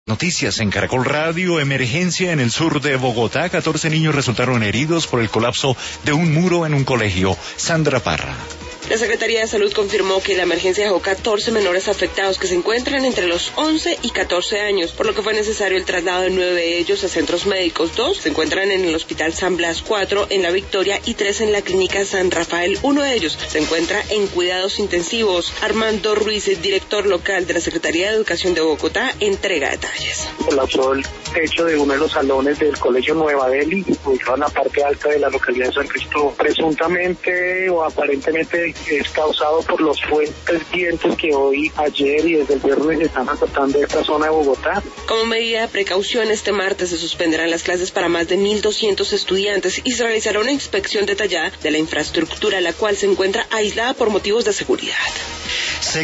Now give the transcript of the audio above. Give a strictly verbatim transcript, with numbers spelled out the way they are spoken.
Noticias en Caracol Radio. Emergencia en el sur de Bogotá. catorce niños resultaron heridos por el colapso de un muro en un colegio. Sandra Parra. La Secretaría de Salud confirmó que la emergencia dejó catorce menores afectados que se encuentran entre los once y catorce años, por lo que fue necesario el traslado de nueve de ellos a centros médicos. Dos se encuentran en el Hospital San Blas, cuatro en La Victoria y tres en la Clínica San Rafael. Uno de ellos se encuentra en cuidados intensivos. Armando Ruiz, el director local de la Secretaría de Educación de Bogotá, entrega detalles. Colapsó el techo de uno de los salones del Colegio Nueva Delhi, ubicado en la parte alta de la localidad de San Cristóbal. Presuntamente o aparentemente es causado por los fuertes vientos que hoy, ayer y desde el viernes están azotando esta zona de Bogotá. Como medida de precaución, este martes se suspenderán las clases para más de mil doscientos estudiantes y se realizará una inspección detallada de la infraestructura, la cual se encuentra aislada por motivos de seguridad.